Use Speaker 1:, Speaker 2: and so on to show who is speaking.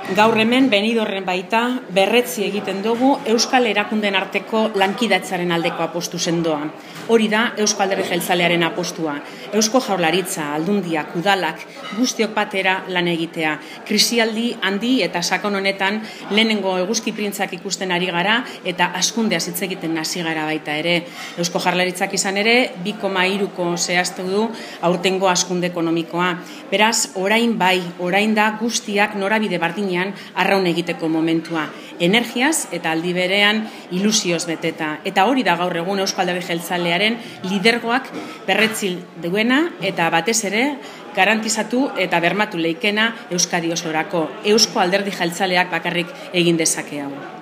Speaker 1: Gaur hemen Benidorren baita berretzi egiten dugu Euskal Erakunden arteko lankidetzaren aldeko apostu sendoa. Hori da Eusko Alderdi Jeltzalearen apostua. Eusko Jaurlaritza, Aldundiak, Udalak, guztiok batera lan egitea. Krisialdi handi eta sakon honetan lehenengo eguzki printzak ikusten ari gara eta hazkundeaz hitz egiten hasi gara baita ere. Eusko Jaurlaritzak izan ere 2,3ko zehaztu du aurtengo hazkunde ekonomikoa. Beraz, orain da guztiak norabide bardinean arraun egiteko momentua. Energiaz eta aldi berean ilusioz beteta. Eta hori da gaur egun Eusko Alderdi Jeltzalearen lidergoak berretzi duena eta batez ere garantizatu eta bermatu leikena Euskadi osorako. Eusko Alderdi Jeltzaleak bakarrik egin dezake hau.